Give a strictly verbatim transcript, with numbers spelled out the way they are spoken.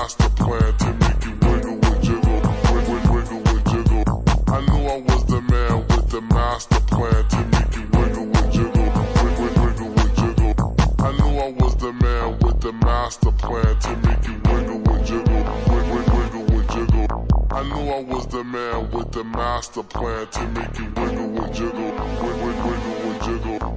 master plan to make you wiggle with jiggle, wiggle, wiggle with jiggle. I knew I was the man with the master plan to make you wiggle with jiggle, wiggle, wiggle with jiggle. I knew I was the man with the master plan to make you wiggle with jiggle, wiggle, wiggle with jiggle. I knew I was the man with the master plan to make you wiggle with jiggle, wiggle, wiggle with jiggle.